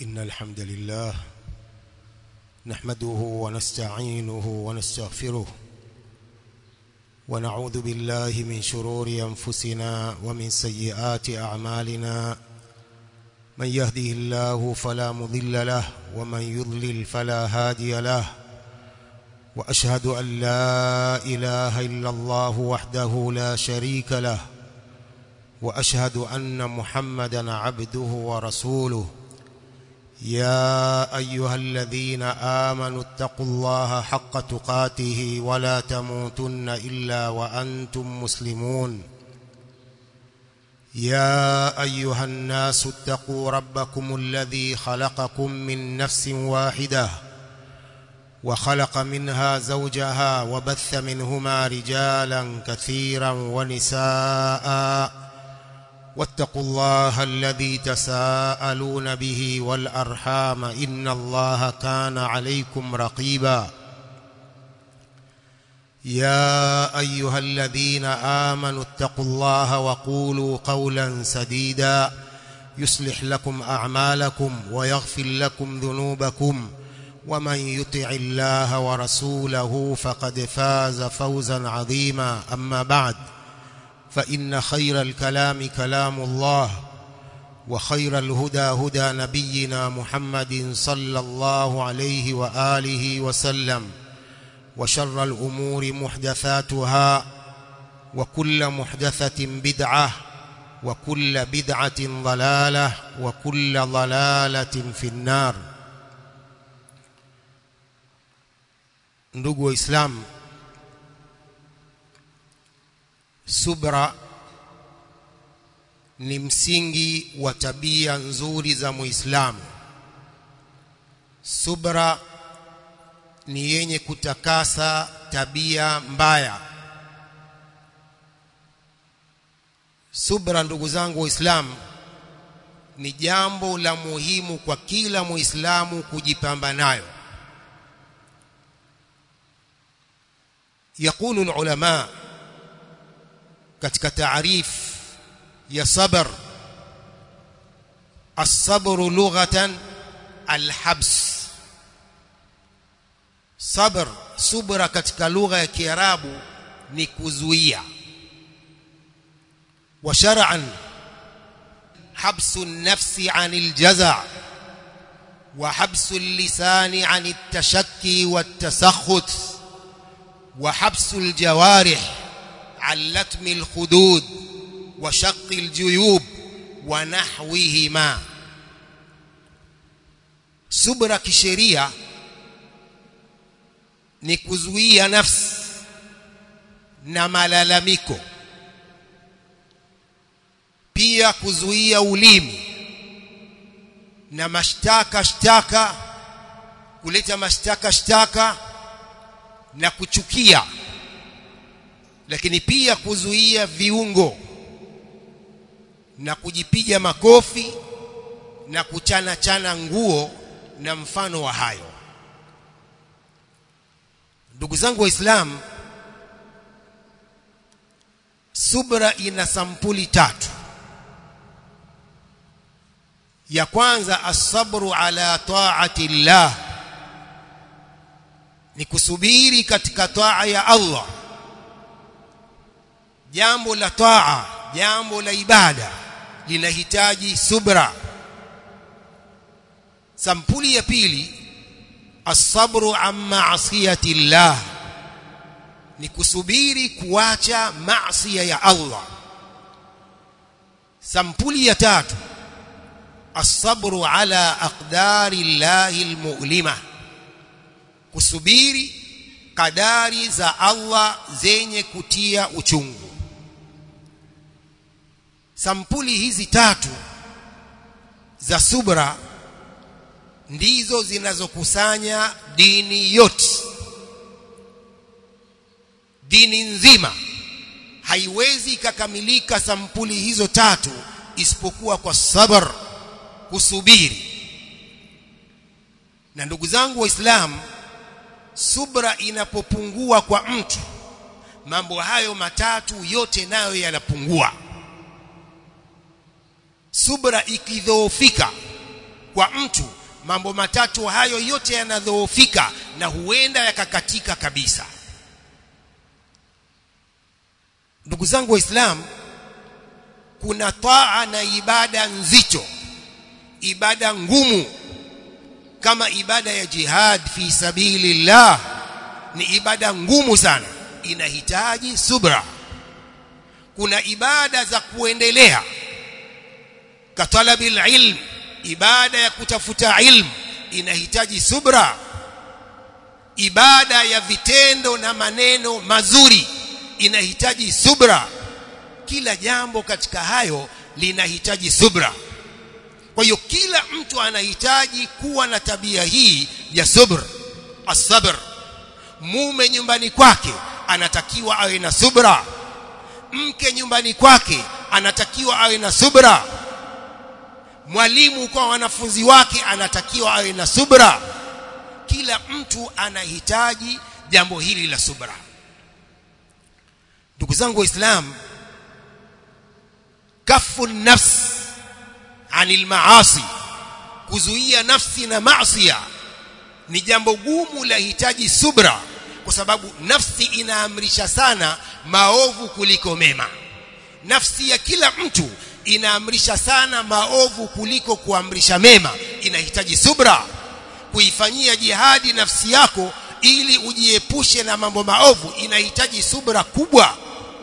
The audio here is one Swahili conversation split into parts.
إن الحمد لله نحمده ونستعينه ونستغفره ونعوذ بالله من شرور أنفسنا ومن سيئات أعمالنا من يهده الله فلا مضل له ومن يضلل فلا هادي له وأشهد أن لا إله إلا الله وحده لا شريك له وأشهد أن محمدا عبده ورسوله يا أيها الذين آمنوا اتقوا الله حق تقاته ولا تموتن إلا وأنتم مسلمون يا أيها الناس اتقوا ربكم الذي خلقكم من نفس واحدة وخلق منها زوجها وبث منهما رجالا كثيرا ونساء واتقوا الله الذي تساءلون به والأرحام إن الله كان عليكم رقيبا يا أيها الذين آمنوا اتقوا الله وقولوا قولا سديدا يصلح لكم أعمالكم ويغفر لكم ذنوبكم ومن يطع الله ورسوله فقد فاز فوزا عظيما أما بعد فإن خير الكلام كلام الله وخير الهدى هدى نبينا محمد صلى الله عليه وآله وسلم وشر الأمور محدثاتها وكل محدثة بدعة وكل بدعة ضلالة وكل ضلالة في النار. Ndugu Waislamu, subra ni msingi wa tabia nzuri za Muislamu. Subra ni yenye kutakasa tabia mbaya. Subra, ndugu zangu Waislamu, ni jambo la muhimu kwa kila Muislamu kujipamba nayo. يقول العلماء katika taarif ya sabr, as-sabru lughatan al-habs. Sabr, subra katika lugha ya Kiarabu ni kuzuia. Wa shar'an habsu an-nafsi 'anil jaza' wa habsu al-lisani 'anit tashakki wat-tasakhut wa habsu al-jawarih عن لتم الخدود وشق الجيوب ونحوهما. Subra kisheria ni kuzuia nafsi na malalamiko, pia kuzuia ulimi na mashtaka, kuleta mashtaka na kuchukia, lakini pia kuzuia viungo na kujipiga makofi na kuchana nguo na mfano wa hayo. Ndugu zangu Waislamu, subra ina sampuli tatu. Ya kwanza, as-sabru ala ta'ati Allah, ni kusubiri katika taa ya Allah. Jambo la taa, jambo la ibada linahitaji subra. Sampuli ya pili, as-sabru an ma'siyati Allah, ni kusubiri kuacha maasi ya Allah. Sampuli ya tatu, as-sabru ala aqdari Allahi al-mu'lima, kusubiri kadari za Allah zenye kutia uchungu. Sampuli hizi tatu za subra ndizo zinazokusanya dini yote. Dini nzima haiwezi kukamilika sampuli hizo tatu isipokuwa kwa sabr, kusubiri. Na ndugu zangu Waislamu, subra inapopungua kwa mtu, mambo hayo matatu yote nayo yanapungua. Subra ikidhoofika, kwa mtu, mambo matatu hayo yote yanadhoofika na huenda yakakatika kabisa. Ndugu zangu Waislamu, kuna taa na ibada nzito, ibada ngumu, kama ibada ya jihad fi sabilillah. Ni ibada ngumu sana, inahitaji subra. Kuna ibada za kuendelea, katalabil ilm, ibada ya kutafuta ilmu, inahitaji subra. Ibada ya vitendo na maneno mazuri inahitaji subra. Kila jambo katika hayo linahitaji subra. Kwa hiyo kila mtu anahitaji kuwa na tabia hii ya subra, as-sabr. Mume nyumbani kwake anatakiwa awe na subra, mke nyumbani kwake anatakiwa awe na subra, mwalimu kwa wanafunzi wake anatakiwa awe na subra. Kila mtu anahitaji jambo hili la subra. Ndugu zangu Waislamu, kafu nafs anil maasi, kuzuia nafsi na maasiya, ni jambo gumu, lahitaji subra, kwa sababu nafsi inaamrisha sana maovu kuliko mema. Nafsi ya kila mtu inaamrisha sana maovu kuliko kuamrisha mema. Inahitaji subra kuifanyia jihadi nafsi yako ili ujiepushe na mambo maovu. Inahitaji subra kubwa,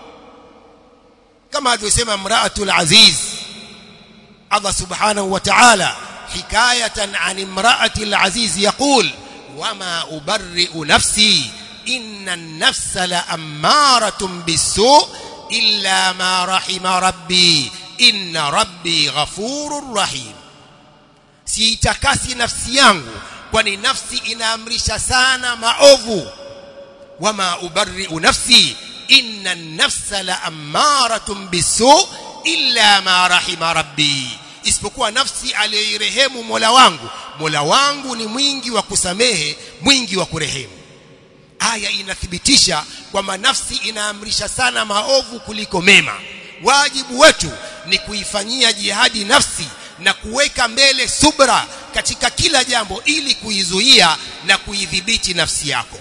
kama alivyosema imra'atul aziz Allah subhanahu wa ta'ala hikayatan an imra'atil aziz yaqul wama ubarri'u nafsi inna an-nafsa la'ammaratun bis-su' illa ma rahima rabbi inna rabbi ghafurur rahim. Siitakasi nafsi yangu, kwani nafsi inaamrisha sana maovu. Wama ubarri'u nafsi inna an-nafsa la'ammaratun bis-su' illa ma rahima rabbi, isipokuwa nafsi aliyerehemu Mola wangu. Mola wangu ni mwingi wa kusamehe, mwingi wa kurehemu. Aya inathibitisha kwamba nafsi inaamrisha sana maovu kuliko mema. Wajibu wetu ni kuifanyia jihadi nafsi na kuweka mbele subra katika kila jambo ili kuizuia na kuidhibiti nafsi yako.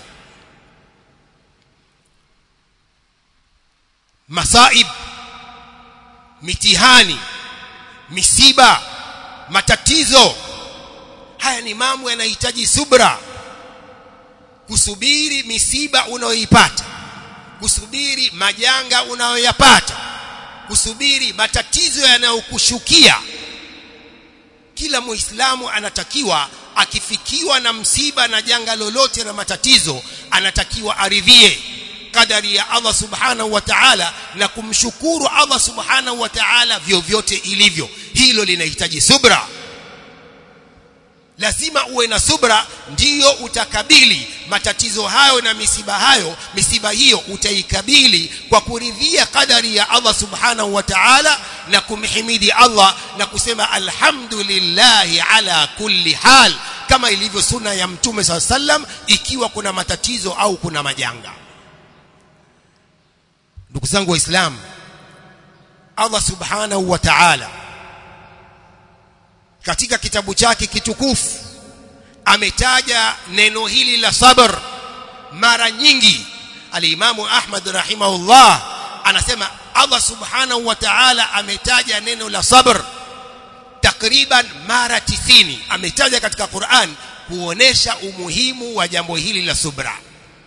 Masaib, mitihani, misiba, matatizo, haya ni mambo yanahitaji subra. Kusubiri misiba unayoipata, kusubiri majanga unayoyapata, kusubiri matatizo yanayokushukia. Kila Muislamu anatakiwa akifikiwa na msiba na janga lolote na matatizo, anatakiwa aridhie kadari ya Allah subhanahu wa ta'ala na kumshukuru Allah subhanahu wa ta'ala vyovyote ilivyo. Hilo linahitaji subra. Lazima uwe na subra, ndiyo utakabili matatizo hayo na misiba hayo. Misiba hiyo utaikabili kwa kuridhia kadari ya Allah subhanahu wa ta'ala na kumhimidi Allah na kusema alhamdulillahi ala kulli hal, kama ilivyo sunna ya Mtume SAW ikiwa kuna matatizo au kuna majanga. Ndugu zangu Waislamu, Allah subhanahu wa ta'ala katika kitabu chake kitukufu ametaja neno hili la sabr mara nyingi. Al-Imamu Ahmad rahimahullah anasema Allah subhanahu wa ta'ala ametaja neno la sabr takriban mara 90. Ametaja katika Qur'an kuonesha umuhimu wa jambo hili la subra.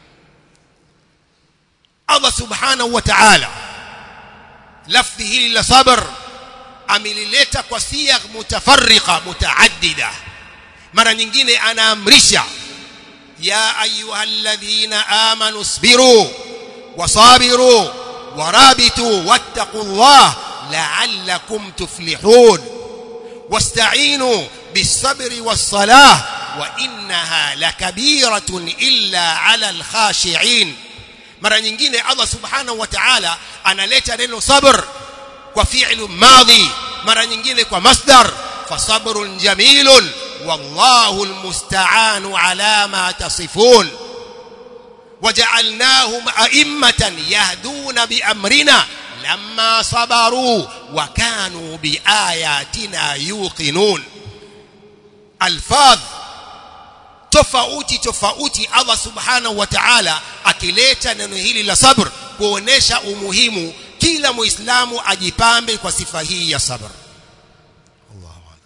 Allah subhanahu wa ta'ala lafzi hili la sabr amelileta kwa siyagh mutafarriqa mutaaddida. Mara nyingine anaamrisha ya ayyuhalladhina amanu isbiru wasabiru warabitu wattaqullah la'allakum tuflihun wasta'inu bis-sabri was-salah wa innaha lakabiratun illa 'alal khashi'in. Mara nyingine Allah subhanahu wa ta'ala analeta neno sabr kwa fi'lu madhi, mara nyingine kwa masdar fasabrun jamilun wallahu almusta'anu ala ma tasifun waja'alnahum a'immatan yahduna bi amrina lamma sabaru wa kanu bi ayatina yuqinun. alfadh tofauti Allah subhanahu wa ta'ala akileta neno hili la sabr kuonesha umuhimu kila muislamu ajipambe kwa sifa hii ya sabr. Allahu akbar.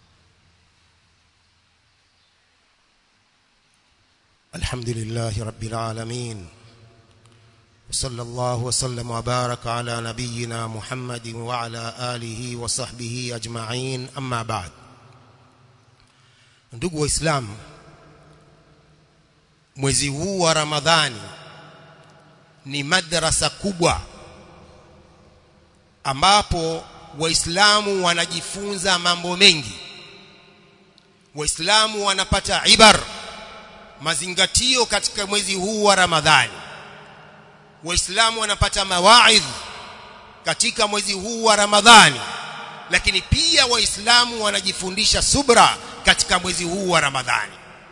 Alhamdulillahi rabbil alamin. صلى الله وسلم وبارك على نبينا محمد وعلى آله وصحبه أجمعين أما بعد. ndugu waislamu, mwezi huu wa Ramadhani ni madrasa kubwa ambapo waislamu wanajifunza mambo mengi. Waislamu wanapata ibar, mazingatio katika mwezi huu wa Ramadhani. Waislamu wanapata mawaidh katika mwezi huu wa Ramadhani, lakini pia waislamu wanajifundisha subra katika mwezi huu wa Ramadhani.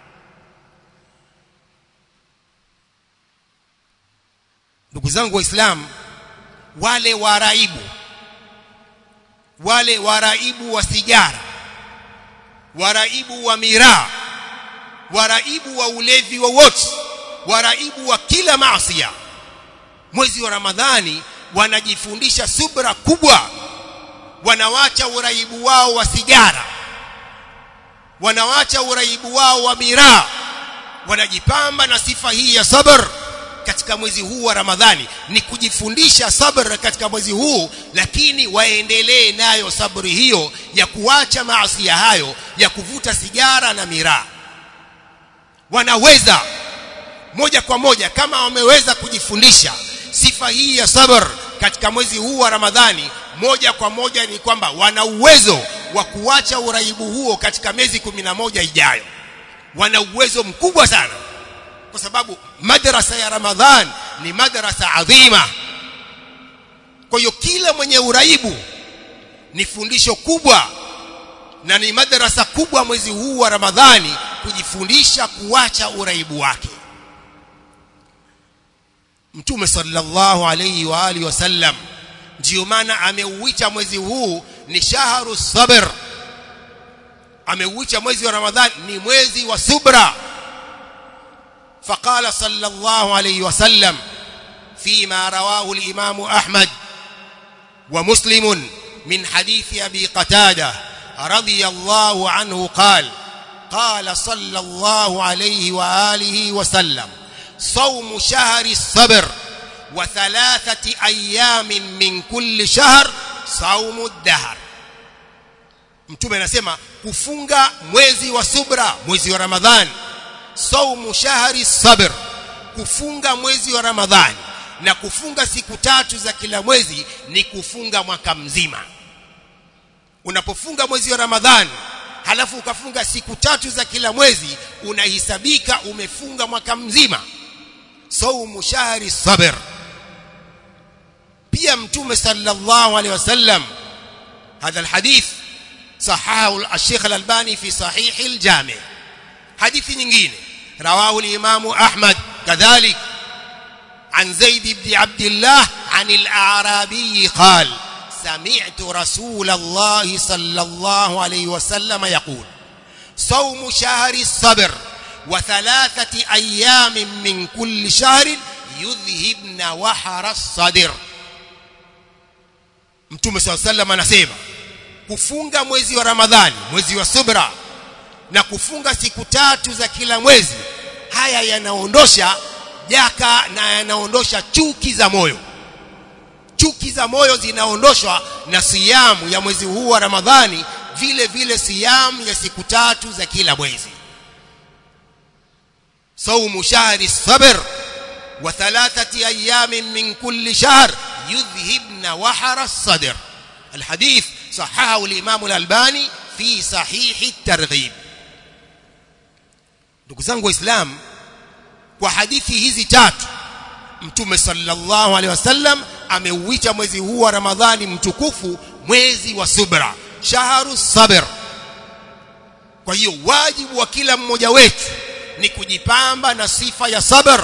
Ndugu zangu waislamu, wale waraibu wa sigara, waraibu wa miraa, waraibu wa ulevi wowote, waraibu wa kila maasi, mwezi wa Ramadhani wanajifundisha subra kubwa. Wanawacha uraibu wao wa sigara, wanawacha uraibu wao wa miraa, wanajipamba na sifa hii ya sabr katika mwezi huu wa Ramadhani. Ni kujifundisha sabr katika mwezi huu, lakini waendelee nayo sabri hiyo ya kuacha maasi hayo ya kuvuta sigara na miraa. Wanaweza moja kwa moja, kama wameweza kujifundisha sifa hii ya sabr katika mwezi huu wa Ramadhani, moja kwa moja ni kwamba wana uwezo wa kuacha uraibu huo katika miezi 11 ijayo. Wana uwezo mkubwa sana, kwa sababu madrasa ya Ramadhan ni madrasa adhima. Kwa hiyo kila mwenye uraibu ni fundisho kubwa na ni madrasa kubwa mwezi huu wa Ramadhani kujifundisha kuacha uraibu wake. Mtume sallallahu alayhi wa alihi wasallam ndio maana ameuita mwezi huu ni shahru sabr. Ameuita mwezi wa Ramadhani ni mwezi wa subra. فقال صلى الله عليه وسلم فيما رواه الإمام أحمد ومسلم من حديث أبي قتادة رضي الله عنه قال صلى الله عليه وآله وسلم صوم شهر الصبر وثلاثة أيام من كل شهر صوم الدهر. Mtume anasema kufunga mwezi wa subra, mwezi wa Ramadhani, saumu shahri sabr, kufunga mwezi wa Ramadhani na kufunga siku 3 za kila mwezi ni kufunga mwaka mzima. Unapofunga mwezi wa Ramadhani halafu ukafunga siku 3 za kila mwezi, unahesabika umefunga mwaka mzima. Saumu shahri sabr. Pia Mtume sallallahu alaihi wasallam, هذا الحديث صححه الشيخ الألباني في صحيح الجامع. حديث nyingine رواه الإمام أحمد كذلك عن زيد بن عبد الله عن الأعرابي قال سمعت رسول الله صلى الله عليه وسلم يقول صوم شهر الصبر وثلاثة أيام من كل شهر يذهبن وحر الصدر. Mtume صلى الله عليه وسلم anasema kufunga mwezi wa Ramadhani, mwezi wa subra, na kufunga siku 3 za kila mwezi, haya yanaondosha jaka na yanaondosha chuki za moyo. Chuki za moyo zinaondoshwa na siyamu ya mwezi huu wa Ramadhani, vile vile siyamu ya siku 3 za kila mwezi. Saumu shahri sabr wa thalathati ayamin min kulli shahr yudhhibna wahara as-sadr. الحديث صححه الإمام الألباني في صحيح الترغيب. Ndugu zangu waislamu, kwa hadithi hizi 3 Mtume sallallahu alaihi wasallam ameuita mwezi huu wa Ramadhani mtukufu mwezi wa subra, shahru sabr. Kwa hiyo wajibu wa kila mmoja wetu ni kujipamba na sifa ya sabr.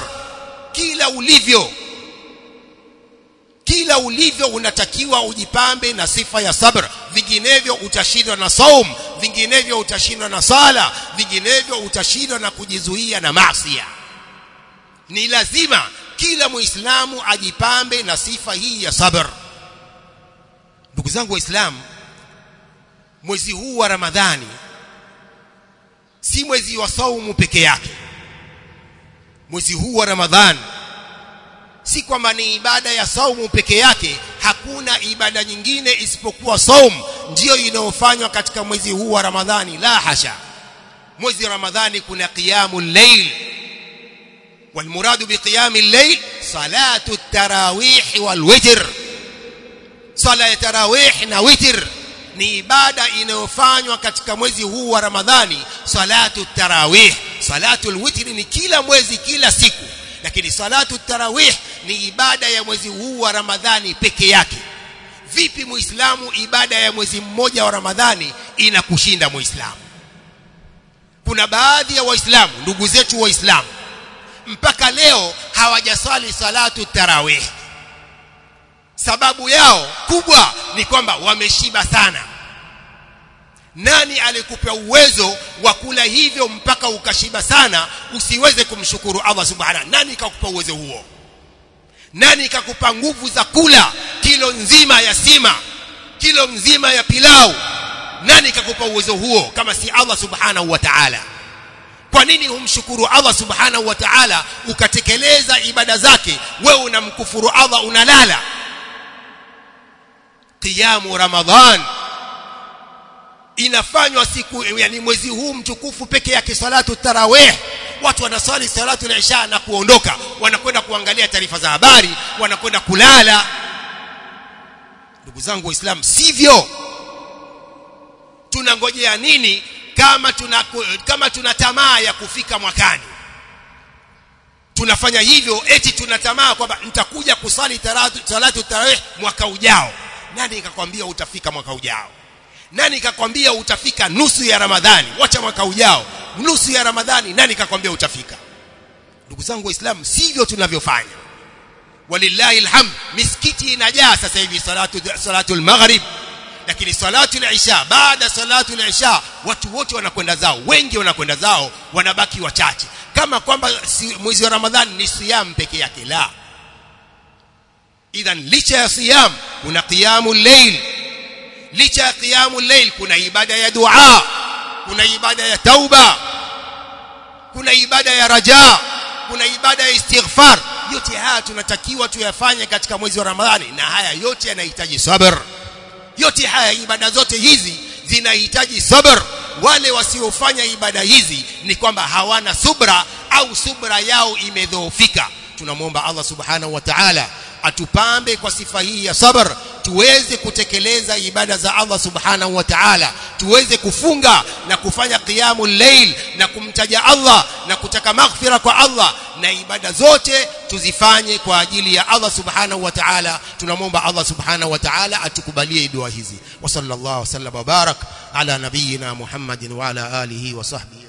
Kila ulivyo unatakiwa ujipambe na sifa ya sabr, vinginevyo utashindwa na saum vinginevyo utashindwa na sala, vinginevyo utashindwa na kujizuia na maasi. Ni lazima kila muislamu ajipambe na sifa hii ya sabr. Ndugu zangu waislamu, mwezi huu wa Ramadhani si mwezi wa saumu peke yake. Mwezi huu wa Ramadhani si kwamba ni ibada ya saumu peke yake. Hakuna ibada nyingine isipokuwa saumu ndio inayofanywa katika mwezi huu wa Ramadhani. La hasha. Mwezi wa Ramadhani kuna qiyamul layl, والمراد بقيام الليل صلاة التراويح والوتر. صلاة التراويح na witr ni ibada inayofanywa katika mwezi huu wa Ramadhani. Salatu tarawih, salatu alwitr ni kila mwezi kila siku, lakini salatu tarawih ni ibada ya mwezi huu wa Ramadhani peke yake. Vipi muislamu ibada ya mwezi mmoja wa Ramadhani inakushinda muislamu? Kuna baadhi ya waislamu, ndugu zetu waislamu, mpaka leo hawajasali salatu tarawih. Sababu yao kubwa ni kwamba wameshiba sana. Nani alikupa uwezo wa kula hivyo mpaka ukashiba sana usiweze kumshukuru Allah subhanahu? Nani kakupa uwezo huo? Nani kakupa nguvu za kula kilo nzima ya sima, kilo nzima ya pilau? Nani kakupa uwezo huo kama si Allah subhanahu wa ta'ala? Kwa nini humshukuru Allah subhanahu wa ta'ala ukatekeleza ibada zake, wewe unamkufuru Allah, unalala? Qiyamu Ramadhan inafanywa siku, yani mwezi huu mtukufu peke yake. Salatu tarawih, watu wanasali salatu al-isha na kuondoka, wanakwenda kuangalia taarifa za habari, wanakwenda kulala. Ndugu zangu waislamu, sivyo. Tunangojea nini kama tuna tamaa ya kufika mwakani? Tunafanya hivyo eti tuna tamaa kwamba nitakuja kusali salatu tarawih mwaka ujao. Nani kakwambia utafika mwaka ujao? Nani kakwambia utafika nusu ya Ramadhani? Wacha mwaka ujao, nusu ya Ramadhani nani kakwambia utafika? Ndugu zangu waislamu, sivyo tunavyofanya. Walillahi alhamd, misikiti inajaa sasa hivi salatu al-maghrib, lakini salatu al-isha, baada salatu al-isha watu wote wanakwenda zao, wengi wanakwenda zao, wanabaki wachache, kama kwamba mwezi wa Ramadhani ni siyam peke yake. La, idhan licha ya siyam kuna qiyamul layl, licha ya qiyamul layl kuna ibada ya dua, kuna ibada ya tauba, kuna ibada ya raja, kuna ibada ya istighfar. Yote haya tunatakiwa tuyafanye katika mwezi wa Ramadhani, na haya yote yanahitaji sabr. Yote haya, ibada zote hizi zinahitaji sabr. Wale wasiofanya ibada hizi ni kwamba hawana subra au subra yao imedhoofika. Tunamuomba Allah subhanahu wa ta'ala atupambe kwa sifa hii ya sabr, tuweze kutekeleza ibada za Allah subhanahu wa ta'ala, tuweze kufunga na kufanya qiyamul layl na kumtaja Allah na kutaka maghfira kwa Allah, na ibada zote tuzifanye kwa ajili ya Allah subhanahu wa ta'ala. Tunamwomba Allah subhanahu wa ta'ala atukubalie dua hizi. Wa sallallahu wasallam wa barak ala nabiyyina Muhammadin wa ala alihi wa sahbihi.